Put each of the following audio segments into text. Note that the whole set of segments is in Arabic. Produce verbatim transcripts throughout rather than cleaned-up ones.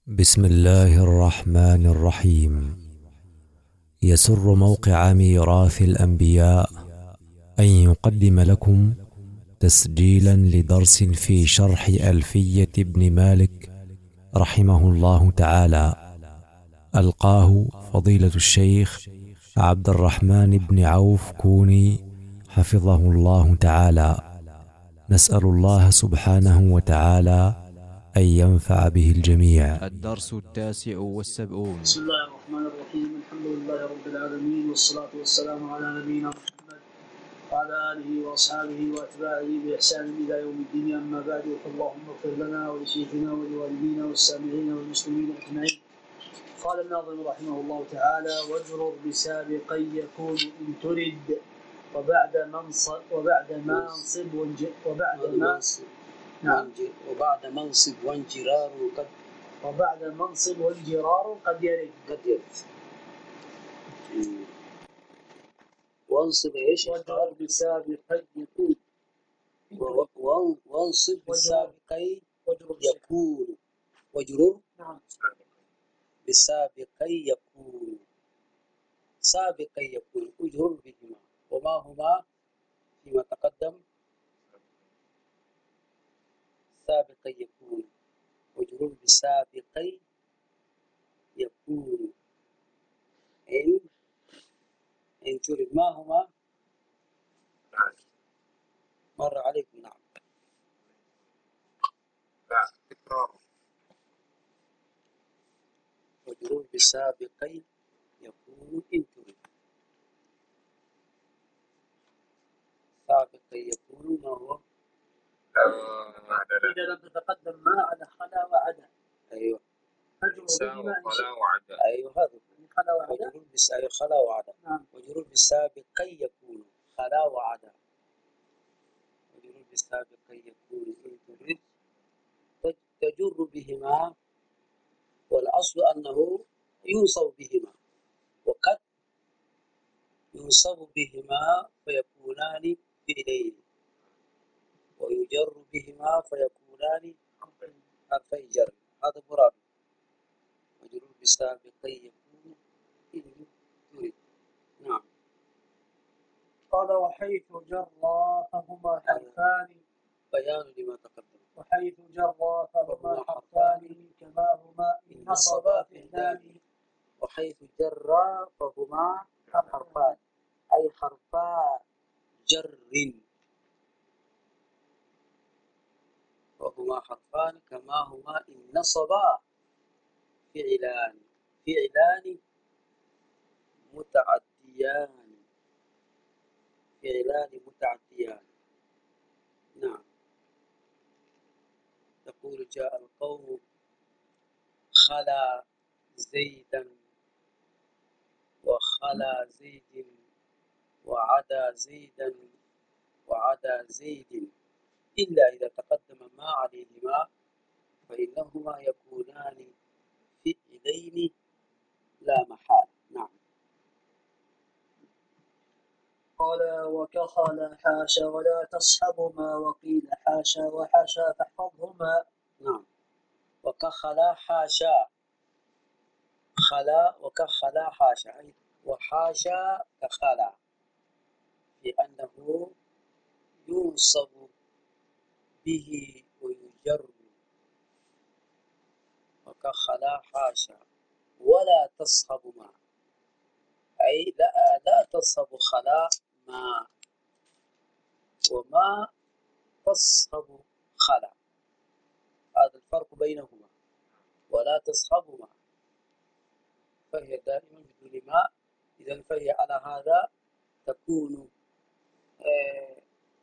بسم الله الرحمن الرحيم. يسر موقع ميراث الأنبياء أن يقدم لكم تسجيلا لدرس في شرح ألفية ابن مالك رحمه الله تعالى، ألقاه فضيلة الشيخ عبد الرحمن بن عوف كوني حفظه الله تعالى. نسأل الله سبحانه وتعالى أن ينفع به الجميع. الدرس التاسع والسبعون. بسم الله الرحمن الرحيم. الحمد لله رب العالمين، والصلاة والسلام على نبينا محمد وعلى آله وأصحابه وأتباعه بإحسان إلى يوم الدين. أما بعد، فاللهم اغفر لنا ولشيخنا ولوالدينا والسامعين والمسلمين أجمعين. قال الناظم رحمه الله تعالى: واجرر بسابقا يكون إن ترد، وبعد منصب وبعد منصب وبعد منصب نعم وبعد منصب وانجرار قد وبعد منصب وانجرار قد يرد قد يرد. وانصب ايش؟ واجرر بسابقا يكون وانصب بسابقي يكون وجرر نعم بسابقي يكون سابقي يكون اجرر بهما، وما هما فيما تقدم؟ سابقي يكون وجرر بسابقي يكون إن إن ترد. ما هما؟ مر عليكم. نعم. لا تكرار. وجرر بسابقي يكون إن ترد. سابقي يكون ما هو؟ إذا لم تتقدم ما على خلا وعدا. أيوه. خلا وعدا. أيوه هذا. خلا وعدا. وجرور بس أيوه خلا وعدا. نعم. وجرور بسابقي يكون خلا وعدا. وجرور بسابقي يكون إن ترد تجر بهما، والأصل أنه ينصب بهما، وقد ينصب بهما فيكونان فعلين، ويجر بهما فيكونان حرفي جر. هذا مراد. وجرور بسابقي يكون إن ترد. نعم. قال: وحيث جرى فهما حرفان بيان لما تقدم. وحيث جرى فهما حرفان كما هما إن نصبا فعلان. وحيث جرى فهما حرفان أي حرفا جر، وهما حرفان كما هما إن نصبا فعلان فعلان متعديان فعلان متعديان. نعم. تقول جاء القوم خلا زيدا وخلا زيد وعدا زيدا وعدا زيد، إلا إذا تقدم ما عليهما فإنهما يكونان فعلين لا محال. نعم. قال: وكخل حاشا ولا تصحبهما، وقيل حاشا وحاشا فاحفظهما. نعم. وكخلا حاشا خلا وكخلا حاشا أي وحاشا كخلا، لأنه ينصب به ويجر. وكخلا حاشا ولا تصحب ما أي لا لا تصحب خلا ما، وما تصحب خلا. هذا الفرق بينهما. ولا تصحب ما فهي دائما بدون ماء، إذا فهي على هذا تكون آه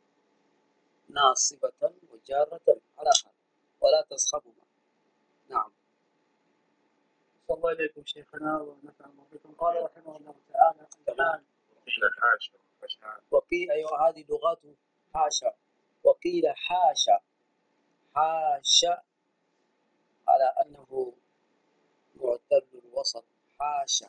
ناصبة وجارة على هذا. ولا تصحب ما. نعم. صلى الله إليكم شيخنا ونفع الله بكم. قال رحمه الله تعالى: الآن وقيل حاشا وقيل أيوة هذه لغته حاشا. وقيل حاشا حاشا على أنه معتل الوسط. حاشا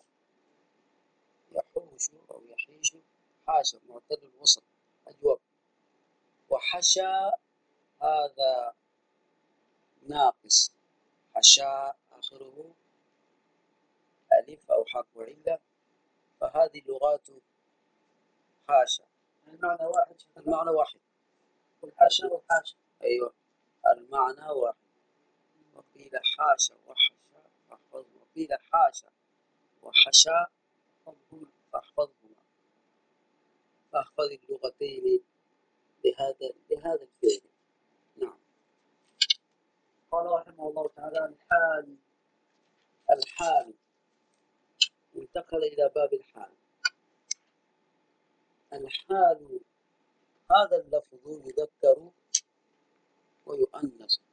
يحوش أو يحيش. حاشا معتل الوسط أجوب. وحشا هذا ناقص. حشاء آخره ألف أو حرف علة، فهذه اللغات حاشا المعنى واحد. المعنى واحد. والحاشا والحاشا. أيوة المعنى واحد. وقيل حاشا وحشا فاحفظهما، وقيل حاشا وحشا فاحفظهما، فاحفظ اللغتين لهذا لهذا الفعل. نعم. قال رحمه الله تعالى: الحال. الحال، انتقل إلى باب الحال. الحال هذا اللفظ يذكر ويؤنث،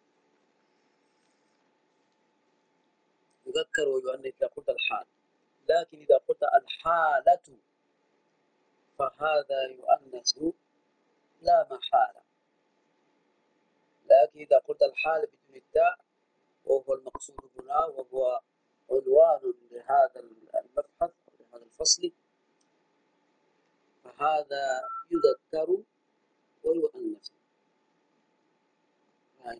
يذكر ويؤنث إذا قلت الحال، لكن إذا قلت الحالة فهذا يؤنث لا محالة. لكن إذا قلت الحال بدون التاء وهو المقصود هنا وهو عنوان لهذا المبحث أو لهذا الفصل، فهذا يذكر ويؤنث. يعني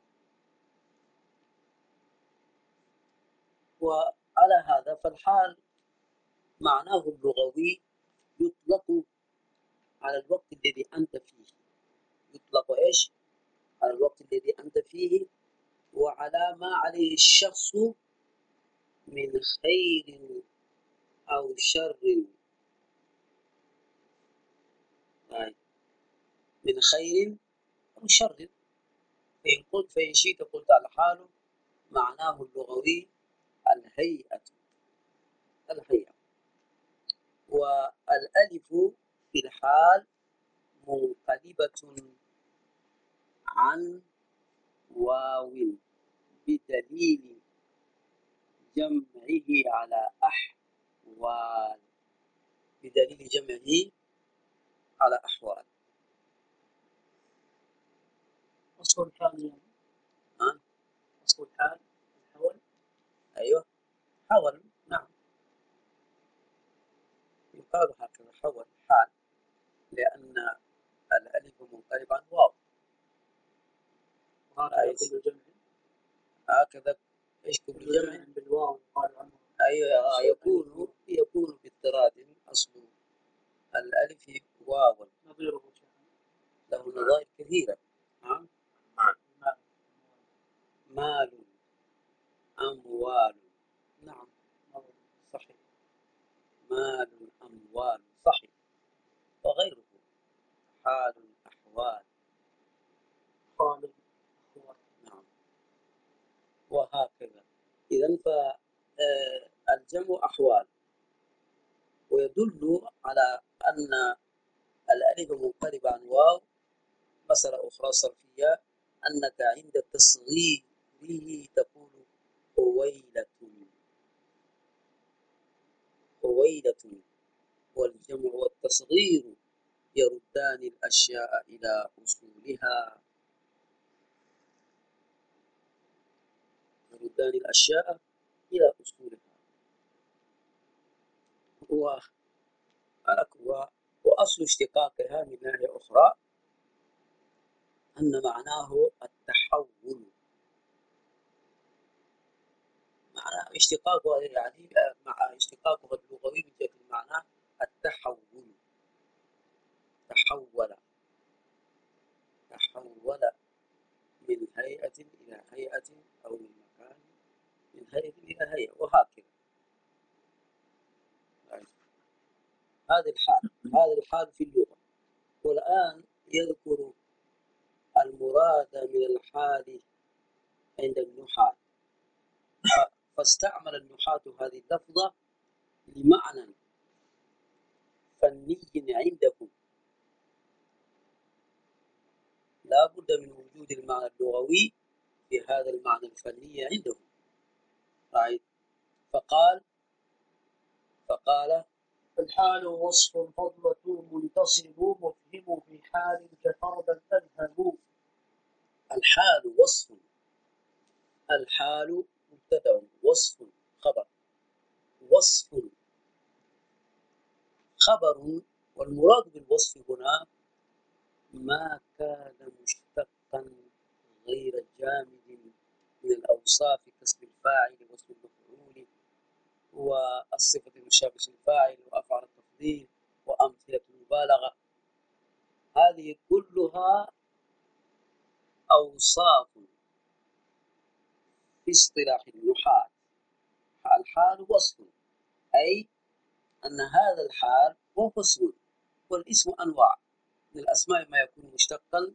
وعلى هذا فالحال معناه اللغوي يطلق على الوقت الذي أنت فيه، يطلق إيش؟ على الوقت الذي أنت فيه وعلى ما عليه الشخص من خير أو شر. يعني من خير أو شر. فإن قلت فإن شئت قلت الحال معناه اللغوي الهيئة، الهيئة. والألف في الحال منقلبة عن واو بدليل جمعه على أحوال، بدليل جمعه على أحوال. أصل الحال يعني. ها؟ أصل الحال الحول. أيوه حول. نعم يقال هكذا حول حال، لأن الألف منقلب عن واو. وهكذا كل جمع. هكذا ايش كل جمع بالواو قال عنه. ايوه يكون يكون باضطراد اصل الالف واو. نظيره له نظائر كثيره. نعم. مال. مال، اموال. نعم صحيح. مال، اموال صحيح. وغيره حال، احوال، خالد. نعم وهكذا. إذن فالجمع أحوال، ويدل على أن الألف منقلب عن واو. مسألة أخرى صرفية، أنك عند تصغيره تقول خويلة، خويلة. والجمع والتصغير يردان الأشياء إلى أصولها، يردان الأشياء إلى أصولها. وأصل اشتقاقها من ناحية أخرى أن معناه التحول. معنى اشتقاقها يعني مع اشتقاقها اللغوي من جهة المعنى التحول. تحول، تحول من هيئة إلى هيئة أو من مكان من هيئة إلى هيئة وهكذا. هذه الحال، هذا الحال في اللغة. والآن يذكر المراد من الحال عند النحاة، فاستعمل النحاة هذه اللفظة لمعنى فني عندهم، لا بد من وجود المعنى اللغوي في هذا المعنى الفني عندهم. طيب فقال فقال الحال وصف فضلة منتصب مفهم في حال كفردا تذهب. الحال وصف، الحال مبتدأ وصف خبر، وصف خبر. والمراد بالوصف هنا ما كان مشتقا غير جامد من الأوصاف الفاعل واسم المفعول والصفة المشابهة الفاعل وأفعال التفضيل وأمثلة المبالغة. هذه كلها أوصاف في اصطلاح النحاة. الحال وصف، أي أن هذا الحال هو اسم، والاسم أنواع. من الأسماء ما يكون مشتقا،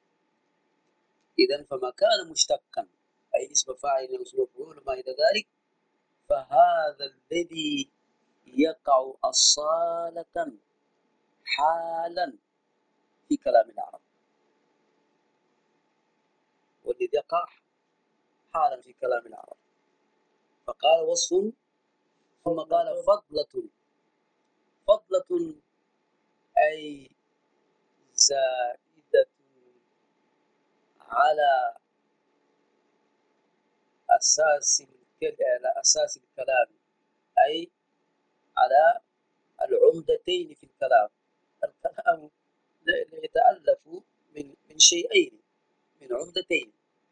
إذن فما كان مشتقا أي اسم فاعل أو اسم مفعول وما إلى ذلك، فهذا الذي يقع أصالة حالا في كلام العرب، والذي يقع حالا في كلام العرب. فقال وصف، ثم قال فضلة. فضلة أي زائدة على أساس على أساس الكلام، أي على العمدتين في الكلام. الكلام يتألف من من شيئين، من عمدتين،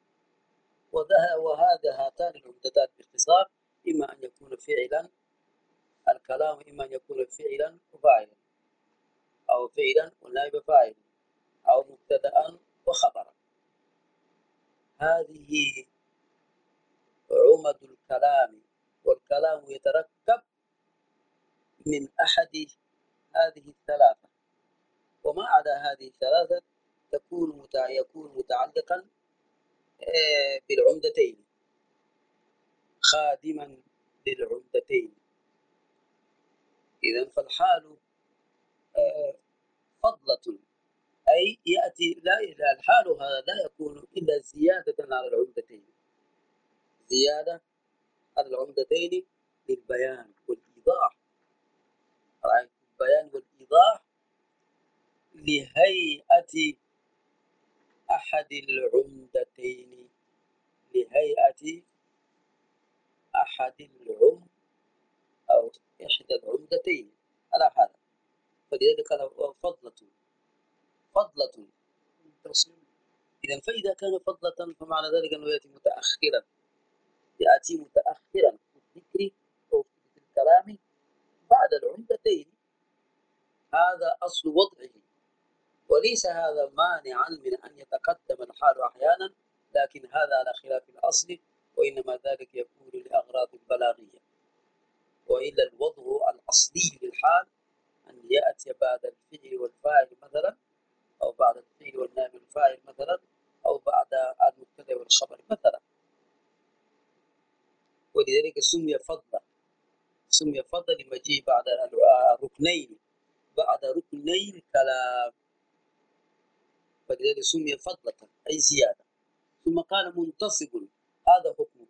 وهذا هاتان العمدتان باختصار إما أن يكون فعلا الكلام، إما أن يكون فعلا وفاعلا، أو فعلا ونائب فاعل، أو مبتدأ وخبرا. هذه عمد الكلام، والكلام يتركب من أحد هذه الثلاثة، وما عدا هذه الثلاثة تكون يكون متعلقا بالعمدتين، خادما للعمدتين. إذن فالحال فضلة، أي يأتي لا إلى الحال هذا لا يكون إلا زيادة على العمدتين، زيادة على العمدتين للبيان والإيضاح. البيان والإيضاح لهيئة أحد العمدتين، لهيئة أحد العم أو إحدى العمدتين على هذا. فلذلك قال فضلة. فضلة إذا فإذا كان فضلة فمعنى ذلك أنه يأتي متأخرا، يأتي متأخرا في الذكر أو في الكلام بعد العمدتين. هذا أصل وضعه، وليس هذا مانعا من أن يتقدم الحال أحيانا، لكن هذا على خلاف الأصل، وإنما ذلك يكون لأغراض بلاغية. وإلا الوضع الأصلي للحال أن يأتي بعد الفعل والفاعل مثلا، أو بعد الفعل والنائب الفاعل مثلا، أو بعد المبتدأ والخبر مثلا. ولذلك سمي فضلا، سمي فضلا لمجيء بعد الركنين، بعد ركني الكلام، فلذلك سمي فضلة أي زيادة. ثم قال منتصب. هذا حكمه.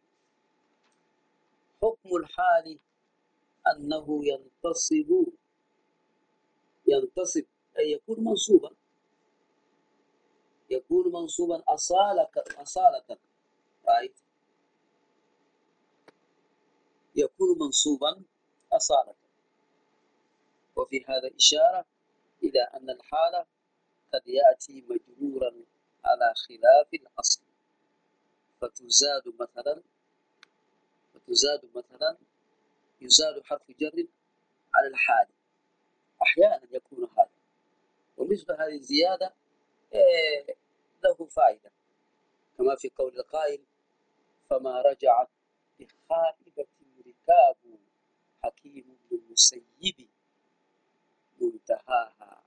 حكم الحال أنه ينتصب، ينتصب أي يكون منصوبا، يكون منصوبا أصالة أصالة right. يكون منصوبا أصالة. وفي هذا إشارة إلى أن الحالة قد يأتي مجرورا على خلاف الأصل، فتزاد مثلا فتزاد مثلا يزاد حرف جر على الحال، أحيانا يكون هذا. ومثل هذه الزيادة إيه له فائدة، كما في قول القائل فما رجعت بخائبة ركاب حكيم بن المسيب منتهاها.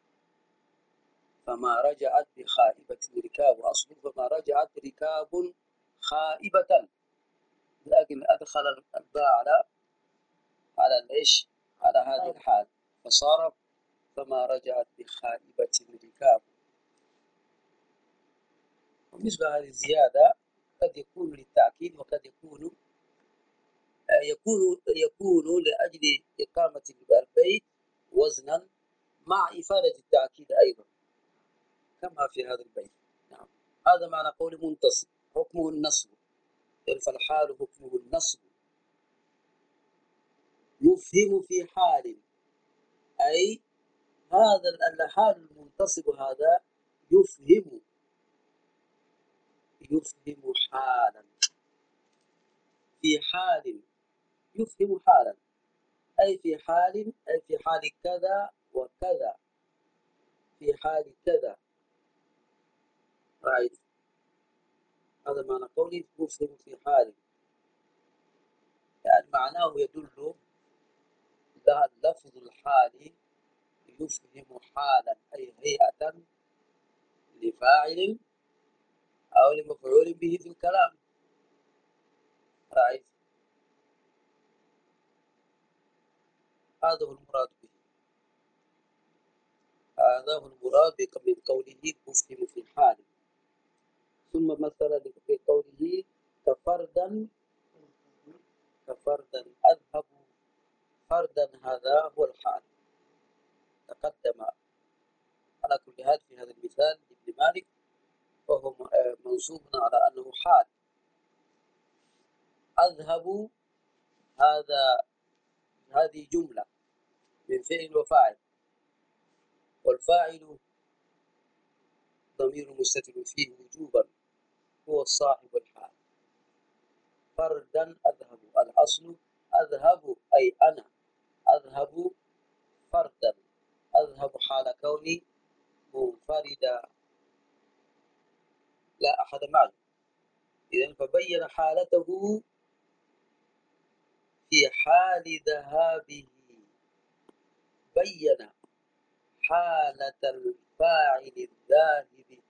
فما رجعت بخائبة ركاب، أصل فما رجعت ركاب خائبة، لكن أدخل الباء على على الإيش على هذه الحال، فصار فما رجعت بخائبة ركاب. ومثل هذه الزيادة قد يكون للتأكيد، وقد يكون يكون يكون لأجل إقامة البيت وزنا مع إفادة التأكيد أيضا، كما في هذا البيت. نعم، هذا معنى قول منتصب. حكمه النصب، فالحال حكمه النصب. يفهم في حال، أي هذا الحال المنتصب هذا يفهم يفهم حالا في حال يفهم حالا، أي في حال، أي في حال كذا وكذا، في حال كذا. رأيت هذا معنى قولي يفهم في حال، يعني معناه يدل لا لفظ الحال يفهم حالا، أي هيئة لفاعل أو لمفعول به في الكلام. رأيت هذا هو المراد به، هذا هو المراد من قوله يفهم في حال. ثم مثلا بقوله كفردا، كفردا أذهب فردا، هذا هو الحال. تقدم على كل هذا في هذا المثال لابن مالك، وهو منصوب على أنه حال. أذهب هذا هذه جملة من فعل وفاعل، والفاعل ضمير مستتر فيه وجوبا هو الصاحب الحال. فردا أذهب، الأصل أذهب أي أنا أذهب فردا، أذهب حال كوني منفردا لا أحد معي. إذن فبين حالته في حال ذهابه، بين حالة الفاعل الذاهب،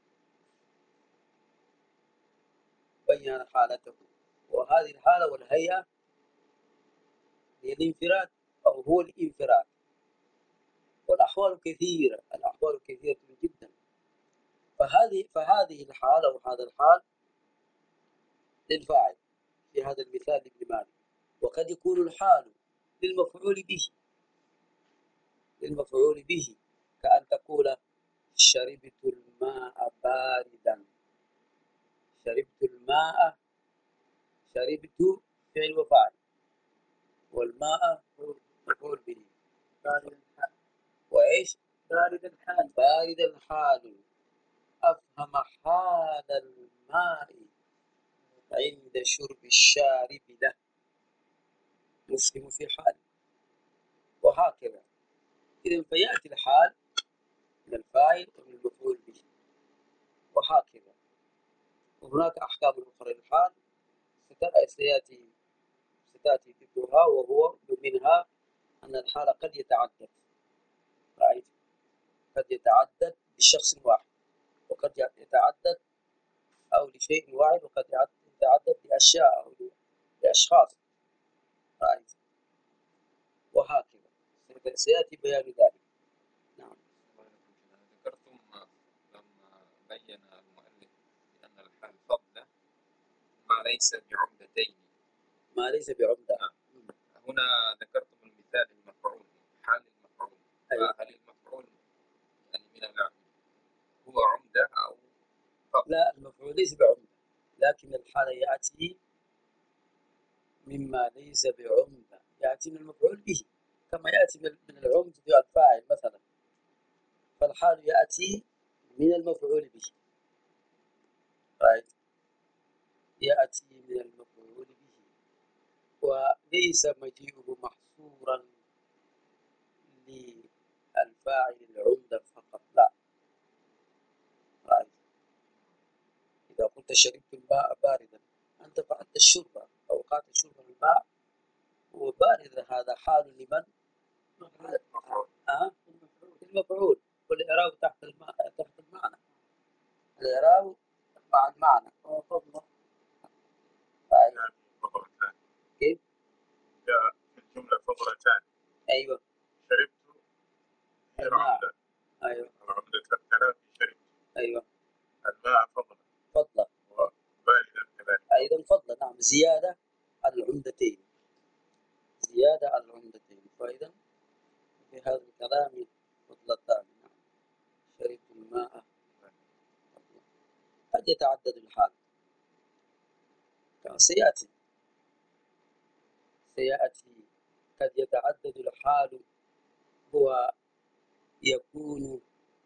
بين حالته. وهذه الحالة والهيئة هي الانفراد أو هو الانفراد. والأحوال كثيرة، الأحوال كثيرة جدا. فهذه فهذه الحالة وهذا الحال للفاعل في هذا المثال لابن مالك. وقد يكون الحال للمفعول به، للمفعول به، كأن تقول شربت الماء باردا. شربت الماء، شربت فعل وفاعل، والماء مفعول به. وإيش؟ بارد الحال، بارد الحال أفهم حال الماء عند شرب الشارب له، يفهم في حال. وهكذا. إذن فيأتي الحال من الفاعل ومن المفعول به، وهكذا. وهناك أحكام أخرى للحال سيأتي ستأتي ذكرها، وهو منها أن الحال قد يتعدد. رأيت؟ قد يتعدد بشخص واحد، وقد يتعدد أو لشيء واحد، وقد يتعدد لأشياء أو لأشخاص. رأيت؟ وهكذا سيأتي بيان ذلك. نعم. ذكرتم لما بين المؤلف بأن الحال فضلة ما ليس بعمدتين، ما ليس بعمدة. نعم. هنا ذكرتم المثال المفعول، حال المفعول. أيوة. فهل المفعول يعني من العمد هو عمدة أو فضل؟ لا، المفعول ليس بعمدة، لكن الحال يأتي مما ليس بعمدة، يأتي من المفعول به، كما يأتي من العمد في الفاعل مثلا. فالحال يأتي من المفعول به. right. يأتي من المفعول به، وليس مجيئه محصورا للفاعل العمدة فقط، لا. right. إذا قلت شربت الماء باردا، أنت فعلت الشرب أو وقعت شرب الماء وبارد، هذا حال لمن؟ أه؟ المفعول. والإعراب تحت الماء، تحت المعنى، الإعراب مع المعنى. كيف؟ جاء في الجملة فضلتان. أيوة. شربت غير عمدة. أيوة. العمدة الكلام في شربت. أيوة. الماء فضلة. فضلة. وباردا كذلك. أيضا فضلة، نعم، زيادة على العمدتين، زيادة على العمدتين. فإذا في هذا الكلام فضلتان. نعم. شربت الماء فضلة. قد يتعدد الحال كما سيأتي سيأتي قد يتعدد الحال، هو يكون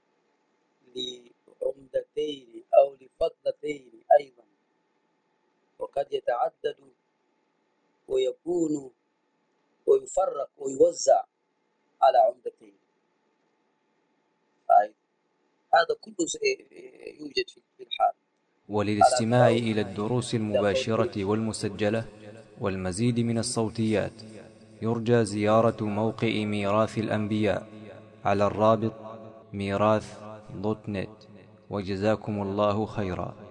لعمدتين أو لفضلتين أيضا. وقد يتعدد ويكون ويفرق ويوزع على عمدتين. هذا كله يوجد في الحال. وللاستماع إلى الدروس المباشرة والمسجلة والمزيد من الصوتيات يرجى زيارة موقع ميراث الأنبياء على الرابط ميراث دوت نت. وجزاكم الله خيرا.